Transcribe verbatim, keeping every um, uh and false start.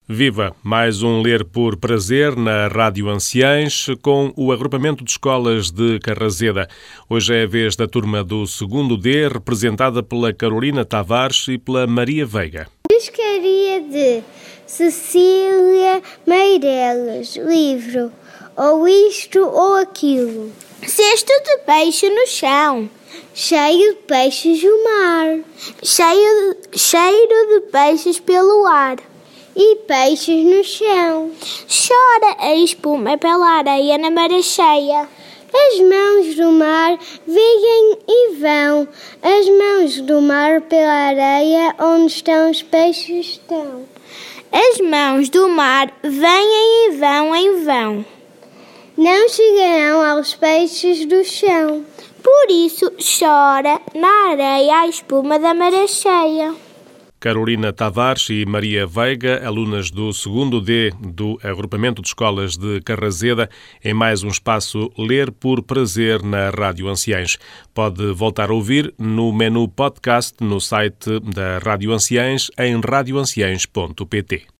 Viva! Mais um Ler por Prazer na Rádio Anciães com o agrupamento de escolas de Carrazeda. Hoje é a vez da turma do segundo D, representada pela Carolina Tavares e pela Maria Veiga. Pescaria de Cecília Meireles, livro Ou Isto ou Aquilo. Cesto de peixe no chão, cheio de peixes o mar, cheio, cheiro de peixes pelo ar. E peixes no chão. Chora a espuma pela areia na maré cheia. As mãos do mar vêm e vão. As mãos do mar pela areia onde estão os peixes estão. As mãos do mar vêm e vão em vão. Não chegarão aos peixes do chão. Por isso chora na areia a espuma da maré cheia. Carolina Tavares e Maria Veiga, alunas do segundo D do agrupamento de escolas de Carrazeda, em mais um espaço Ler por Prazer na Rádio Anciães. Pode voltar a ouvir no menu podcast no site da Rádio Anciães em radio anciães ponto pt.